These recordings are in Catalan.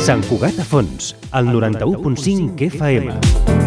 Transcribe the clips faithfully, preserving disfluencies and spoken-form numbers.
Sant Cugat a Fons, al noranta-u punt cinc F M.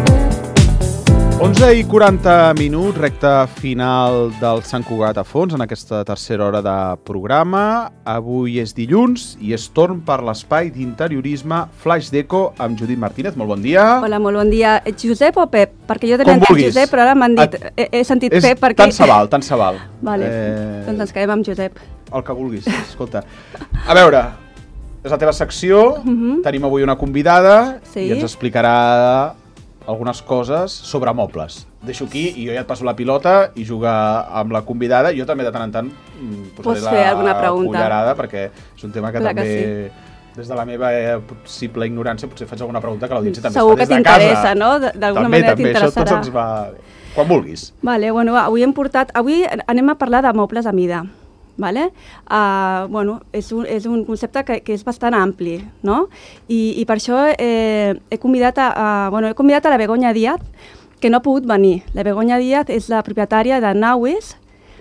onze i quaranta minuts, recta final del Sant Cugat a Fons, en aquesta tercera hora de programa. Avui és dilluns i és torn per l'espai d'interiorisme Flaix Deco amb Judit Martínez. Molt bon dia. Hola, molt bon dia. Ets Josep o Pep? Perquè jo tenia entès Josep, però ara m'han dit... Et... He, he sentit és Pep perquè... Tant se val, tant se val. Vale, eh... doncs ens quedem amb Josep. El que vulguis, escolta. A veure, és la teva secció, uh-huh. Tenim avui una convidada sí. I ens explicarà algunes coses sobre mobles. Deixo aquí i jo ja et passo la pilota i jugar amb la convidada. Jo també de tant en tant posaré Pots fer alguna la pregunta. cullerada perquè és un tema que Clar també, que sí. Des de la meva possible ignorància, potser faig alguna pregunta que l'audiència també Segur està des de casa. Segur que t'interessa, no? D'alguna manera t'interessarà. També, també, això tots ens va... Quan vulguis. Vale, bueno, avui hem portat... Avui anem a parlar de mobles a mida. Vale? Uh, bueno, és, un, és un concepte que, que és bastant ampli, no? I, i per això eh, he, convidat a, a, bueno, he convidat a la Begoña Díaz, que no ha pogut venir. La Begoña Díaz és la propietària de Nauis,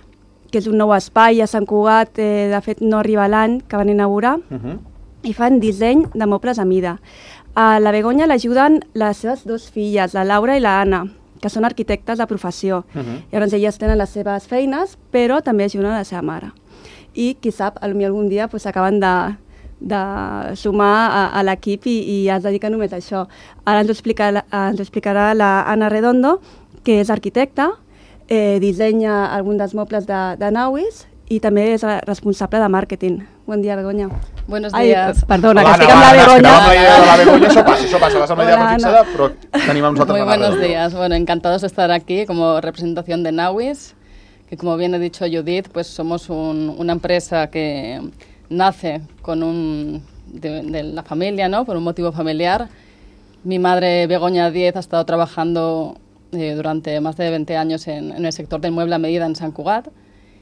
que és un nou espai a Sant Cugat, eh, de fet no arriba l'any que van inaugurar, uh-huh. I fan disseny de mobles a mida. A la Begoña l'ajuden les seves dues filles, la Laura i la Anna, que són arquitectes de professió. Uh-huh. Llavors elles tenen les seves feines, però també ajuden a la seva mare. I qui sap, potser algun dia pues, acaben de, de sumar a, a l'equip i, i es dediquen només a això. Ara ens ho explicarà, ens ho explicarà la Ana Redondo, que és arquitecta, eh, dissenya algun dels mobles de, de Nauis i també és responsable de màrqueting. Bon dia, Begoña. Buenos días. Ai, perdona, Hola, que estic amb la Begoña. Amb la idea de la Begoña, això passa, això passa, vas amb la idea prefixada, però tenim amb nosaltres. Muy buenos días, bueno, encantados de estar aquí como representación de Nauis, que como bien ha dicho Judith, pues somos un, una empresa que nace con un, de, de la familia, ¿no? Por un motivo familiar. Mi madre, Begoña Díaz, ha estado trabajando eh, durante más de veinte años en, en el sector del mueble a medida en Sant Cugat.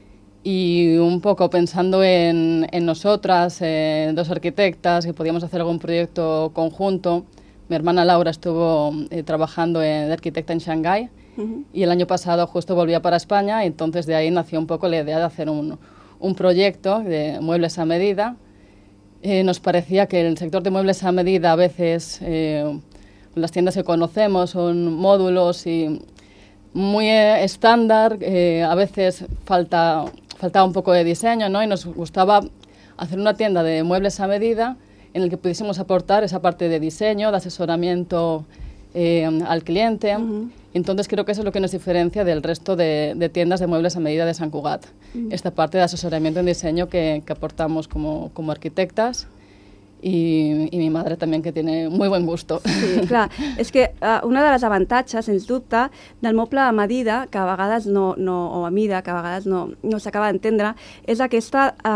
Y un poco pensando en, en nosotras, eh, dos arquitectas, que podíamos hacer algún proyecto conjunto. Mi hermana Laura estuvo eh, trabajando en, de arquitecta en Shanghái. Uh-huh. Y el año pasado justo volvía para España y entonces de ahí nació un poco la idea de hacer un, un proyecto de muebles a medida. Eh, nos parecía que el sector de muebles a medida a veces, eh, las tiendas que conocemos son módulos y muy eh, estándar, eh, a veces falta, faltaba un poco de diseño, ¿no? Y nos gustaba hacer una tienda de muebles a medida en el que pudiésemos aportar esa parte de diseño, de asesoramiento eh, al cliente. Uh-huh. Entonces creo que eso es lo que nos diferencia del resto de, de tiendas de muebles a medida de Sant Cugat. Mm. Esta parte de asesoramiento en diseño que, que aportamos como, como arquitectes i, i mi madre també, que tiene muy buen gusto. Sí, clar. És que uh, una de les avantatges, sens dubte, del moble a medida, que a vegades no, no o a mida, que a vegades no, no s'acaba d'entendre, és aquesta uh,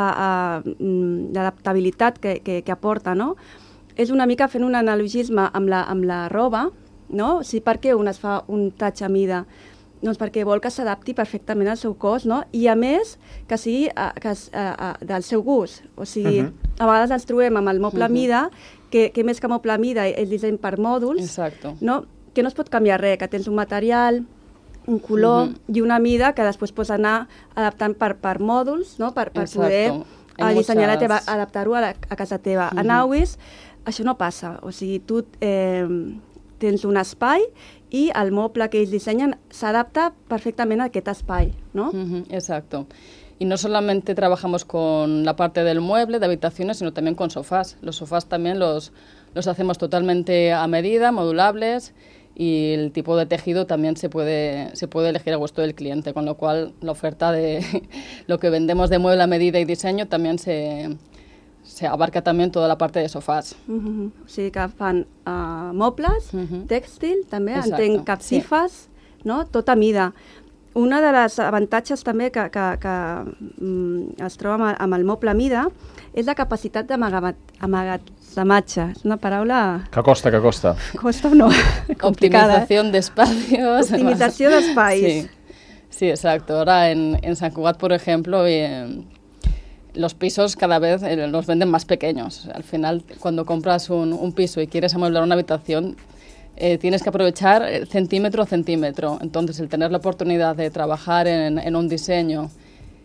uh, adaptabilitat que, que, que aporta, no? És una mica fent un analogisme amb la, amb la roba, no? O sigui, per què un es fa un tatx a mida? Doncs perquè vol que s'adapti perfectament al seu cos, no? I a més, que sigui uh, que es, uh, uh, del seu gust. O sigui, uh-huh. A vegades ens trobem amb el moble a mida, que, que més que moble a mida és disseny per mòduls, Exacto. No? Que no es pot canviar res, que tens un material, un color uh-huh. i una mida que després pots anar adaptant per, per mòduls, no? Per, per poder uh, dissenyar la teva, adaptar-ho a, la, a casa teva. Uh-huh. A Nauis això no passa, o sigui, tu... Eh, tens un espai i el moble que ells dissenyen s'adapta perfectament a aquest espai, ¿no? Uh-huh, exacto. Y no solamente trabajamos con la parte del mueble, de habitaciones, sino también con sofás. Los sofás también los, los hacemos totalmente a medida, modulables, y el tipo de tejido también se puede, se puede elegir a gusto del cliente, con lo cual la oferta de lo que vendemos de mueble a medida y diseño también se... se abarca también toda la parte de sofás. Uh-huh. O sigui que fan uh, mobles, uh-huh. tèxtil, també, Exacto. entenc capsifes, sí. No? Tot a mida. Una de les avantatges també que, que, que um, es troba amb, amb el moble a mida és la capacitat d'amagatzematge. És una paraula... Que costa, que costa. Costa o no? Optimización eh? de espacios. Optimizació d'espais. Sí. Sí, exacto. Ahora en, en Sant Cugat, por ejemplo, eh, los pisos cada vez eh, los venden más pequeños. Al final, cuando compras un, un piso y quieres amueblar una habitación, eh, tienes que aprovechar centímetro a centímetro. Entonces, el tener la oportunidad de trabajar en, en un diseño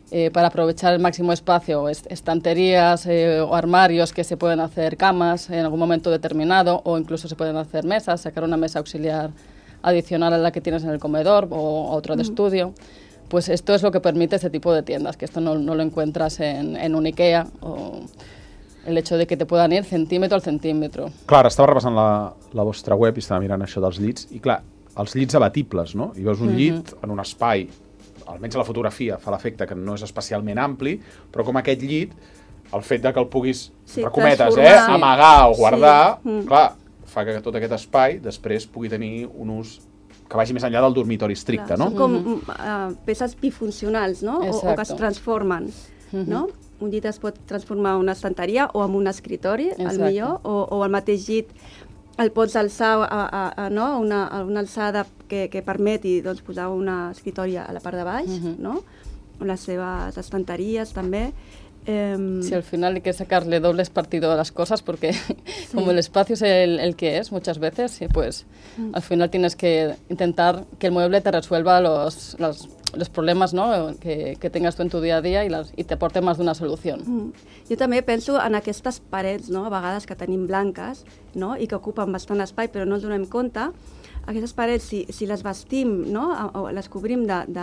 eh, para aprovechar el máximo espacio, est estanterías eh, o armarios que se pueden hacer camas en algún momento determinado, o incluso se pueden hacer mesas, sacar una mesa auxiliar adicional a la que tienes en el comedor o otra de estudio. Pues esto es lo que permite este tipo de tiendas, que esto no, no lo encuentras en, en un IKEA, o el hecho de que te puedan ir centímetro al centímetro. Clar, estava repassant la, la vostra web i estava mirant això dels llits, i clar, els llits abatibles, no? I veus un llit uh-huh. en un espai, almenys a la fotografia fa l'efecte que no és especialment ampli, però com aquest llit, el fet de que el puguis, sí, recometes, eh, sí. amagar o guardar, sí. mm. clar, fa que tot aquest espai després pugui tenir un ús que vagi més enllà del dormitori estricte, clar, no? Són com uh, peces bifuncionals, no? O, o que es transformen, uh-huh. no? Un llit es pot transformar en una estanteria o en un escritori, al millor, o, o el mateix llit el pots alçar a, a, a, no? una, a una alçada que, que permeti doncs, posar una escritori a la part de baix, uh-huh. no? Les seves estanteries també. Eh... Sí, al final hay que sacarle dobles partido a las cosas porque sí. como el espacio es el, el que es muchas veces, pues mm. al final tienes que intentar que el mueble te resuelva los, los, los problemas, ¿no? que, que tengas tú en tu día a día y, las, y te aporte más d'una solució. Mm. Jo també penso en aquestes parets, no? A vegades que tenim blanques, no? I que ocupen bastant espai però no ens donem compte. Aquestes parets, si, si les vestim, no? o les cobrim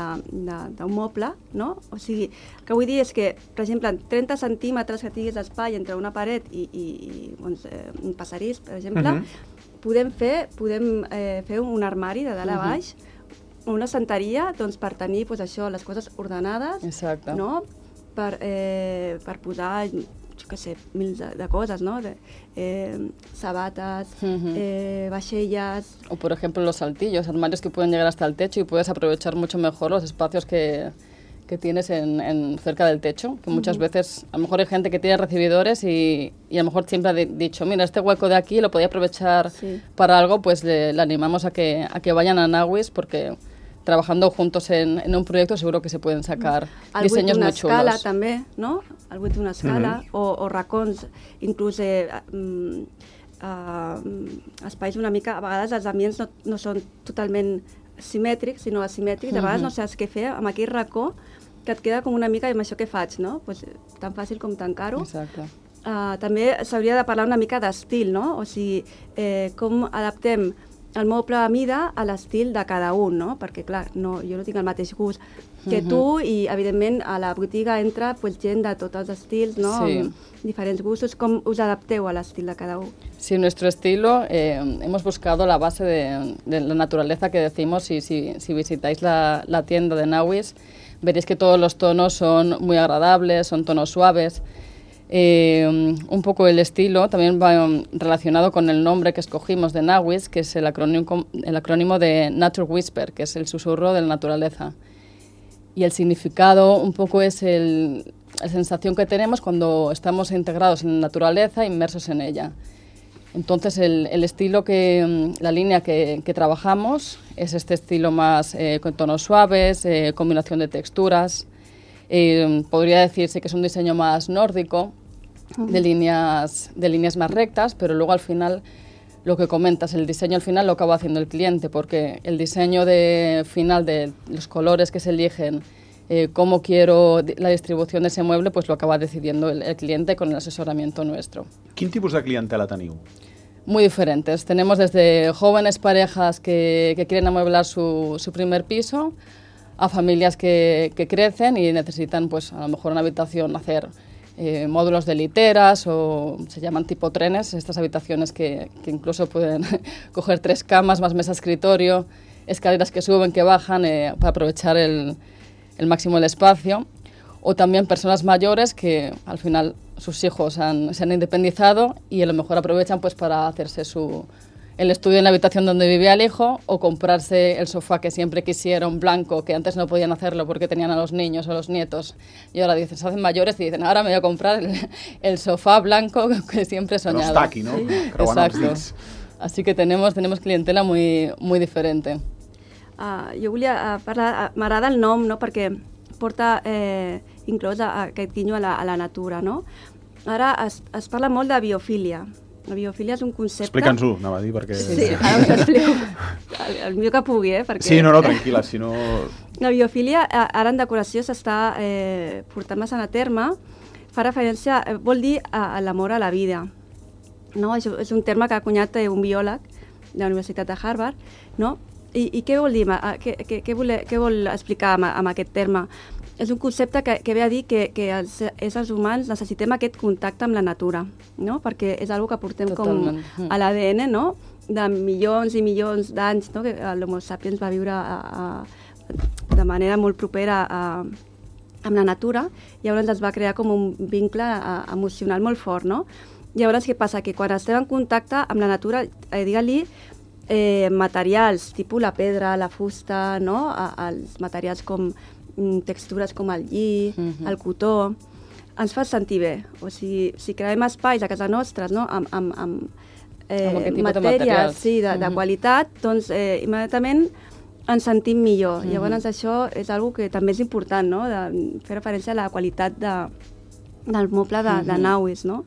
d'un moble, no? O sigui, el que vull dir és que, per exemple, en trenta centímetres que tinguis d'espai entre una paret i, i, i doncs, eh, un passadís, per exemple, uh-huh. podem, fer, podem eh, fer un armari de dalt a baix, uh-huh. una estanteria doncs, per tenir doncs, això, les coses ordenades, exacte. No? Per, eh, per posar... yo qué sé, mil de, de cosas, ¿no? De, eh, sabatas, uh-huh. eh, vasellas... O, por ejemplo, los saltillos, armarios que pueden llegar hasta el techo y puedes aprovechar mucho mejor los espacios que, que tienes en, en cerca del techo, que muchas uh-huh. veces, a lo mejor hay gente que tiene recibidores y, y a lo mejor siempre ha dicho, mira, este hueco de aquí lo podía aprovechar sí. para algo, pues le, le animamos a que, a que vayan a Nawis porque... trabajando juntos en, en un proyecto seguro que se pueden sacar el diseños muy chulos. El buit d'una escala també, no? El buit d'una escala, mm-hmm. o, o racons, inclús eh, um, uh, espais una mica, a vegades els ambients no, no són totalment simètrics, sinó asimètrics, mm-hmm. a vegades no saps què fer amb aquell racó que et queda com una mica amb això que faig, no? Pues, tan fàcil com tancar-ho. Exacte. Uh, també s'hauria de parlar una mica d'estil, no? O sigui, eh, com adaptem el moble a mida a l'estil de cada un, no? Perquè, clar, no, jo no tinc el mateix gust que uh-huh. tu i, evidentment, a la botiga entra pues, gent de tots els estils, no? Sí. Amb diferents gustos. Com us adapteu a l'estil de cada un? Sí, nuestro estilo, eh, hemos buscado la base de, de la naturaleza que decimos y si, si visitáis la, la tienda de Nawis, veréis que todos los tonos son muy agradables, son tonos suaves. Eh, un poco el estilo también va relacionado con el nombre que escogimos de Nawis, que es el acrónimo, el acrónimo de Nature Whisper, que es el susurro de la naturaleza. Y el significado un poco es el, la sensación que tenemos cuando estamos integrados en la naturaleza, inmersos en ella. Entonces el, el estilo, que la línea que, que trabajamos es este estilo más eh, con tonos suaves, eh, combinación de texturas. Eh, podría decirse que es un diseño más nórdico, de líneas, de líneas más rectas, pero luego al final, lo que comentas, el diseño al final lo acaba haciendo el cliente, porque el diseño de final de los colores que se eligen, eh, cómo quiero la distribución de ese mueble, pues lo acaba decidiendo el, el cliente con el asesoramiento nuestro. Quin tipus de clientela teniu? Muy diferentes. Tenemos desde jóvenes parejas que, que quieren amueblar su, su primer piso, a familias que, que crecen y necesitan, pues, a lo mejor una habitación, hacer eh, módulos de literas o se llaman tipo trenes, estas habitaciones que, que incluso pueden coger tres camas más mesa escritorio, escaleras que suben, que bajan, eh, para aprovechar el, el máximo del espacio. O también personas mayores que al final sus hijos han, se han independizado y a lo mejor aprovechan pues para hacerse su... el estudio en la habitación donde vivía el hijo o comprarse el sofá que siempre quisieron, blanco, que antes no podían hacerlo porque tenían a los niños o los nietos. Y ahora dicen, se hacen mayores y dicen, ahora me voy a comprar el, el sofá blanco que siempre he soñado. Però està aquí, no? Sí. Exacto. Así que tenemos, tenemos clientela muy, muy diferente. Uh, jo volia uh, parlar, uh, m'agrada el nom, no?, perquè porta eh, inclòs a, a aquest guinyo a la, a la natura, no? Ara es, es parla molt de biofília. La biofília és un concepte... Explica'ns-ho, anava a dir, perquè... Sí, sí, ara us explico el, el millor que pugui, eh? Perquè... Sí, no, no, tranquil·la, si no... La biofília, ara en decoració s'està eh, portant bastant a terme, fa referència, eh, vol dir a, a l'amor a la vida. No? És, és un terme que ha acunyat eh, un biòleg de la Universitat de Harvard, no? I, i què vol dir? Què, què, què, vol, què vol explicar amb, amb aquest terme? És un concepte que, que ve a dir que, que els éssers humans necessitem aquest contacte amb la natura, no? Perquè és una cosa que portem Totalment. com a l'A D N, no? De milions i milions d'anys, no? Que l'Homo sapiens va viure a, a, de manera molt propera a, amb la natura, i llavors es va crear com un vincle a, emocional molt fort, no? Llavors, què passa? Que quan estem en contacte amb la natura, eh, digue-li, eh, materials, tipus la pedra, la fusta, no? A, els materials com textures com el lli, uh-huh. el cotó, ens fa sentir bé. O sigui, si creem espais a casa nostra, no? amb, amb, amb, eh, amb matèries sí, de, uh-huh. de qualitat, doncs eh, immediatament ens sentim millor. Uh-huh. Llavors això és una cosa que també és important, no? De fer referència a la qualitat de, del moble de, uh-huh. de Nauis, no?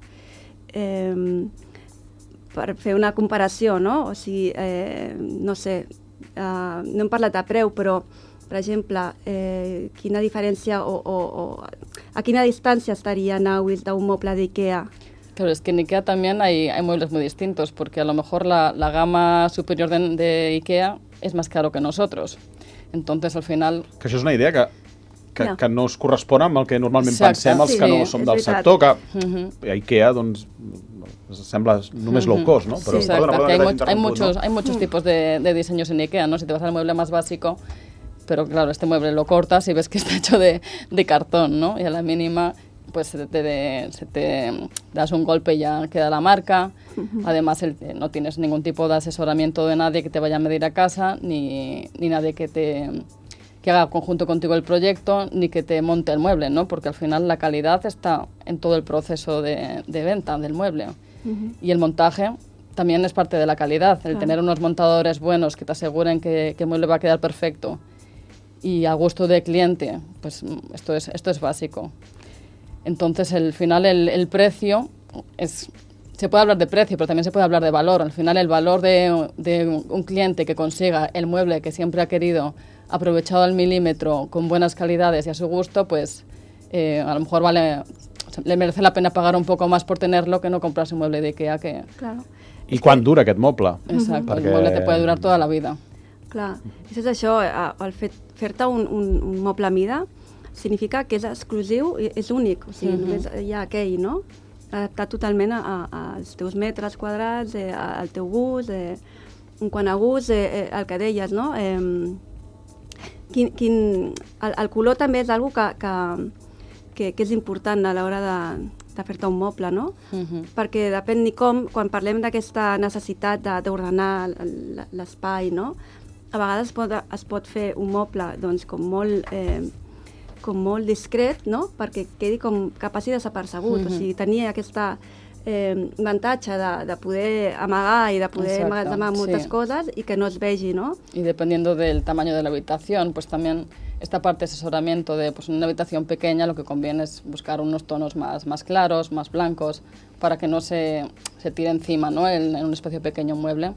Eh, per fer una comparació, no? O sigui, eh, no sé, eh, no hem parlat de preu, però per exemple, eh, quina diferència o, o, o a quina distancia estaría Nauis de un moble de Ikea? Claro, es que en Ikea también hay, hay muebles muy distintos, porque a lo mejor la, la gama superior de, de Ikea es más caro que nosotros. Entonces, al final... Que això és una idea que, que, no. que no es correspon amb el que normalment Exacte. pensem els sí, que no som del veritat. sector, que uh-huh. a Ikea, doncs, sembla només low cost, ¿no? Pero, sí, perdona, perdona, hay, much, hay, muchos, ¿no? hay muchos tipos de, de diseños en Ikea, ¿no? Si te vas al mueble más básico, pero claro, este mueble lo cortas y ves que está hecho de, de cartón, ¿no? Y a la mínima, pues se te, de, se te das un golpe y ya queda la marca. Uh-huh. Además, el, no tienes ningún tipo de asesoramiento de nadie que te vaya a medir a casa, ni, ni nadie que te que haga conjunto contigo el proyecto, ni que te monte el mueble, ¿no? Porque al final la calidad está en todo el proceso de, de venta del mueble. Uh-huh. Y el montaje también es parte de la calidad. El claro. tener unos montadores buenos que te aseguren que, que el mueble va a quedar perfecto y a gusto del cliente, pues esto es, esto es básico. Entonces, al final, el, el precio, es, se puede hablar de precio, pero también se puede hablar de valor. Al final, el valor de, de un cliente que consiga el mueble que siempre ha querido, aprovechado al milímetro, con buenas calidades y a su gusto, pues eh, a lo mejor vale, le merece la pena pagar un poco más por tenerlo que no comprarse un mueble de Ikea. Que... Claro. I quan dura aquest moble? Exacto, Perquè... el mueble te puede durar toda la vida. Clar, és això, el fet, fer-te un, un, un moble a mida significa que és exclusiu, és únic, o sigui, uh-huh. només hi ha aquell, no? Adaptat totalment a, a, als teus metres quadrats, eh, al teu gust, eh, quant a gust, eh, el que deies, no? Eh, quin, quin, el, el color també és una cosa que, que, que és important a l'hora de, de fer-te un moble, no? Uh-huh. Perquè depèn ni com, quan parlem d'aquesta necessitat d'ordenar l'espai, no? A vegades es pot, es pot fer un moble doncs, com, molt, eh, com molt discret, no? Perquè quedi com que passi desapercebut. Mm-hmm. O sigui, tenir aquesta eh, avantatge de, de poder amagar y de poder emmagatzemar muchas sí. cosas y que no os vegi, ¿no? Y dependiendo del tamaño de la habitación, pues también esta parte de asesoramiento de pues, una habitación pequeña, lo que conviene es buscar unos tonos más, más claros, más blancos, para que no se, se tire encima, ¿no? En, en un espacio pequeño mueble.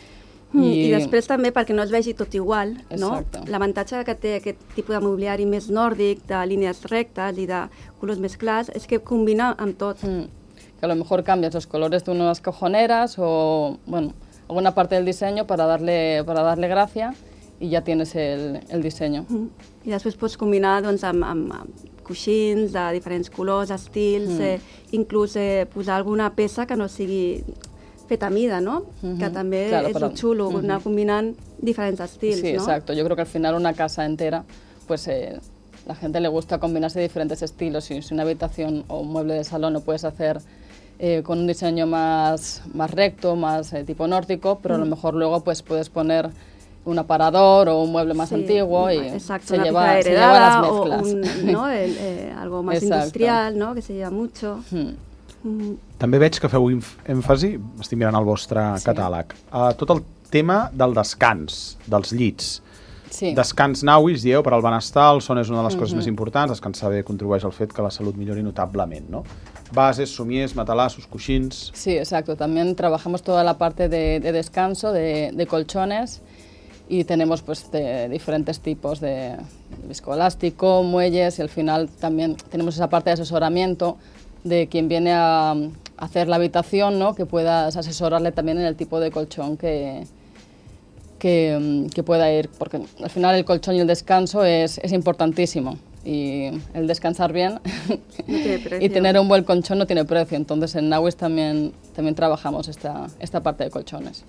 Mm, I, I després també perquè no es vegi tot igual, no? Exacte. L'avantatge que té aquest tipus de mobiliari més nòrdic, de línies rectes i de colors més clars, és que combina amb tot. Mm. Que a lo mejor cambias los colores de unas cajoneras o, bueno, alguna parte del diseño para darle, para darle gracia y ya tienes el, el diseño. Mm. I després pots combinar doncs, amb, amb, amb coixins de diferents colors, estils, mm. eh, inclús eh, posar alguna peça que no sigui feta a mida, ¿no? Uh-huh. Que també claro, és un xulo, uh-huh. anar combinant diferents estils, sí, ¿no? Exacto. Yo creo que al final una casa entera, pues eh, la gente le gusta combinarse diferentes estilos. Si, si una habitación o un mueble de salón lo puedes hacer eh, con un diseño más, más recto, más eh, tipo nórdico, pero uh-huh. a lo mejor luego pues puedes poner un aparador o un mueble más sí, antiguo y exacto, se, una lleva, heredada, se lleva las mezclas. O un, ¿no? el, eh, algo más exacto. industrial, ¿no? Que se lleva mucho. Uh-huh. Mm. També veig que feu èmfasi, estic mirant el vostre sí. catàleg, a tot el tema del descans, dels llits. Sí. Descans Nauis, dieu, per al benestar, el son és una de les coses uh-huh. més importants, descansar bé contribueix al fet que la salut millori notablement, ¿no? Bases, somiers, matalassos, coixins... Sí, exacto. También trabajamos toda la parte de, de descanso, de, de colchones, y tenemos pues de diferentes tipos de, viscoelástico, muelles, y al final también tenemos esa parte de asesoramiento de quien viene a, a hacer la habitación, ¿no? Que puedas asesorarle también en el tipo de colchón que, que, que pueda ir, porque al final el colchón y el descanso es, es importantísimo. Y el descansar bien no y tener un buen colchón no tiene precio. Entonces en Nawis también, también trabajamos esta, esta parte de colchones.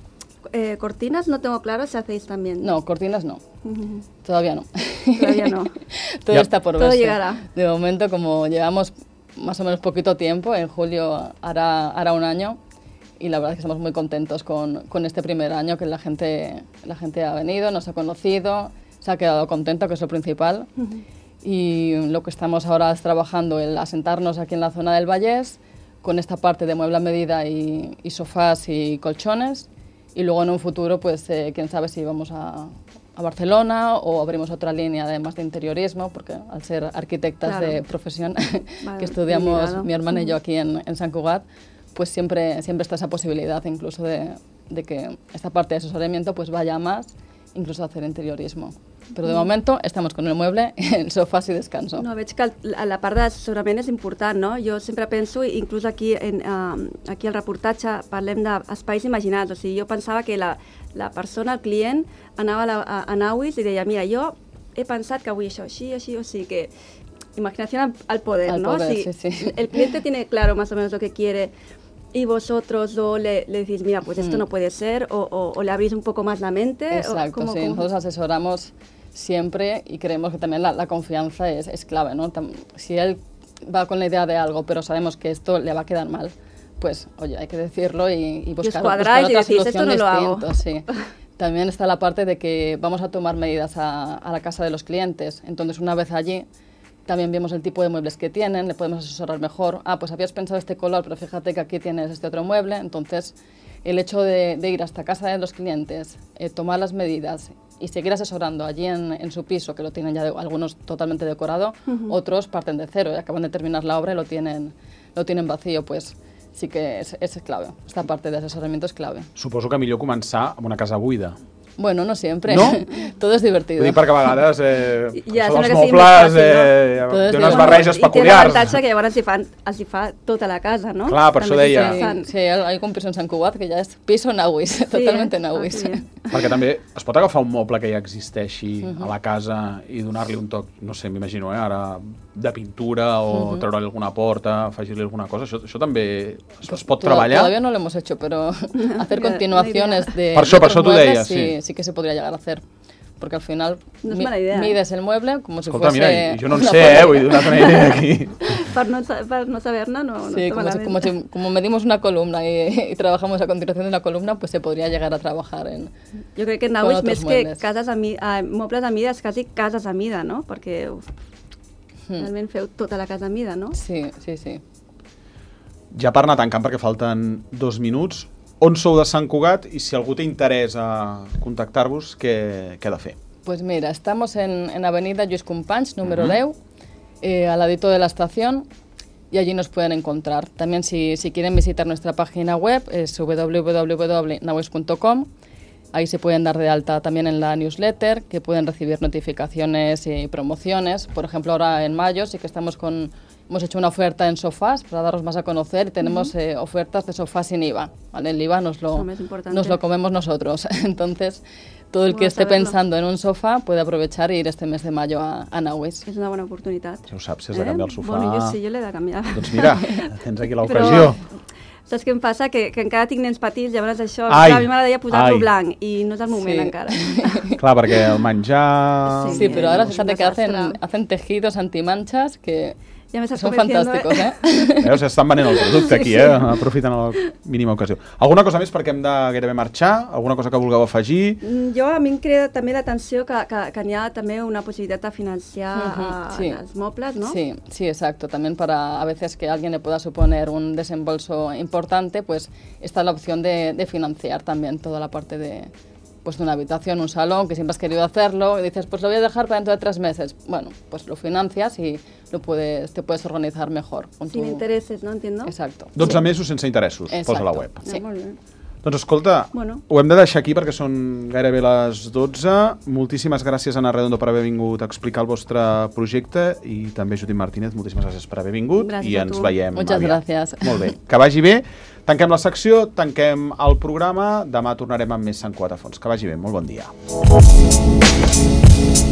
Eh, ¿Cortinas? No tengo claro si hacéis también. No, cortinas no. Uh-huh. Todavía no. Todavía no. Todo Ya. está por Todo verse. llegará. De momento, como llevamos más o menos poquito tiempo, en julio hará, hará un año, y la verdad es que estamos muy contentos con, con este primer año, que la gente, la gente ha venido, nos ha conocido, se ha quedado contenta, que es lo principal. Uh-huh. Y lo que estamos ahora es trabajando el asentarnos aquí en la zona del Vallés, con esta parte de mueble a medida y, y sofás y colchones, y luego en un futuro, pues eh, quién sabe si vamos a, a Barcelona o abrimos otra línea además de interiorismo, porque al ser arquitectas claro. de profesión, vale, que estudiamos mi hermana y yo aquí en, en Sant Cugat, pues siempre, siempre está esa posibilidad incluso de, de que esta parte de asesoramiento pues vaya a más, incluso a hacer interiorismo. Però de moment estamos con el mueble, el sofà i descanso. No, veig que el, la part d'assessorament és important, no? Jo sempre penso, inclús aquí, en, uh, aquí al reportatge parlem d'espais imaginats, o sigui, jo pensava que la, la persona, el client, anava a, la, a, a Nawis i deia, mira, jo he pensat que vull això així, així, o sigui que imaginación al, al poder, al ¿no? Poder, si, sí, sí. El cliente tiene claro más o menos lo que quiere y vosotros o le, le decís, mira, pues esto mm. no puede ser, o, o, o le abrís un poco más la mente. Exacto, o, ¿cómo, sí, cómo? Nosotros asesoramos siempre y creemos que también la, la confianza es, es clave, ¿no? Si él va con la idea de algo, pero sabemos que esto le va a quedar mal, pues, oye, hay que decirlo y, y buscar, buscar otra y decís, solución esto no distinta. Lo hago. Sí. También está la parte de que vamos a tomar medidas a, a la casa de los clientes. Entonces, una vez allí, también vemos el tipo de muebles que tienen, le podemos asesorar mejor. Ah, pues habías pensado este color, pero fíjate que aquí tienes este otro mueble. Entonces, el hecho de, de ir hasta casa de los clientes, eh, tomar las medidas y seguir asesorando allí en, en su piso, que lo tienen ya de, algunos totalmente decorado, uh-huh. otros parten de cero y acaban de terminar la obra y lo tienen, lo tienen vacío, pues sí que és, és clave. Esta parte de asesoramiento es clave. Suposo que millor començar amb una casa buida. Bueno, no siempre. ¿No? Todo es divertido. Vull dir, perquè a vegades eh, ja, són els que mobles, fàcil, eh, no? té unes barreges peculiars. I té l'avantatge que llavors els hi, fan, els hi fa tota la casa, no? Clar, per això deia. Sí, sí, hay un piso en Sant Cugat que ja és piso Nawis, sí, totalmente Nawis. Ah, perquè també es pot agafar un moble que ja existeixi uh-huh. a la casa i donar-li un toc, no sé, m'imagino, eh, ara, de pintura o uh-huh. treure-li alguna porta, afegir-li alguna cosa. Això, això també es, es pot treballar? Todavía no lo hemos hecho, pero hacer continuaciones de... Per això, per això t'ho deia, sí. sí. Sí que se podría llegar a hacer. Porque al final no mi, idea, mides eh? el mueble como si Escolta, fuese... mira, jo no en sé, eh, vull dir, una idea aquí. Per no, per no saber-ne, no, sí, no como, si, como, si, como medimos una columna y, y trabajamos a continuación de una columna, pues se podría llegar a trabajar en... Jo crec que Nawis, més muebles. que cases a mi, a, mobles a mida, és quasi cases a mida, no? Perquè uf, hmm. realment feu tota la casa a mida, no? Sí, sí, sí. Ja per anar tancant, perquè falten dos minuts, on sou de Sant Cugat i si algú té interès a contactar-vos, què, què ha de fer? Pues mira, estamos en, en Avenida Lluís Companys, número uh-huh. diez, eh, al ladito de la estación, y allí nos pueden encontrar. También si, si quieren visitar nuestra página web, es w w w punto nawis punto com. Ahí se pueden dar de alta también en la newsletter, que pueden recibir notificaciones y promociones. Por ejemplo, ahora en mayo sí que estamos con... Hemos hecho una oferta en sofás para daros más a conocer y tenemos uh-huh. eh, ofertas de sofás sin I V A. ¿Vale? El I V A nos lo, nos lo comemos nosotros. Entonces, todo el que esté saberlo. pensando en un sofá puede aprovechar e ir este mes de mayo a, a Nawis. És una bona oportunitat. Ja ho saps, si has de canviar el sofà... Bueno, jo sí, jo l'he de canviar. Doncs mira, tens aquí l'ocasió. Saps què em passa? Que, que encara tinc nens petits, llavors això, ai, a mi m'agradaria posar-lo blanc i no és el moment sí. encara. Clar, perquè el menjar... Sí, sí, pero ahora fíjate que hacen, hacen tejidos antimanchas que... Ja Són fantàsticos, eh? eh? Veus, estan venent el producte aquí, sí, sí. eh? Aprofiten la mínima ocasió. Alguna cosa més perquè hem de gairebé marxar? Alguna cosa que vulgueu afegir? Jo, a mi em crida també l'atenció que, que, que n'hi ha també una possibilitat de financiar uh-huh, sí. els mobles, ¿no? Sí, sí, exacto. También para a veces que a alguien le pueda suponer un desembolso importante, pues está la opción de, de financiar también toda la parte de... pues de una habitación, un salón, que siempre has querido hacerlo, y dices, pues lo voy a dejar para dentro de tres meses. Bueno, pues lo financias y lo puedes, te puedes organizar mejor. Con Sin tu... intereses, ¿no? Entiendo. Exacto. dotze sí. mesos sense interessos, Exacto. posa la web. Sí. Ah, molt bé. Doncs escolta, Bueno. ho hem de deixar aquí perquè són gairebé les dotze. Moltíssimes gràcies, Anna Redondo, per haver vingut a explicar el vostre projecte i també Judit Martínez, moltíssimes gràcies per haver vingut. Gràcies i a ens tu. veiem Muchas aviat. gracias. Molt bé, que vagi bé. Tanquem la secció, tanquem el programa. Demà tornarem amb més Sant Cuatafons. Que vagi bé, molt bon dia.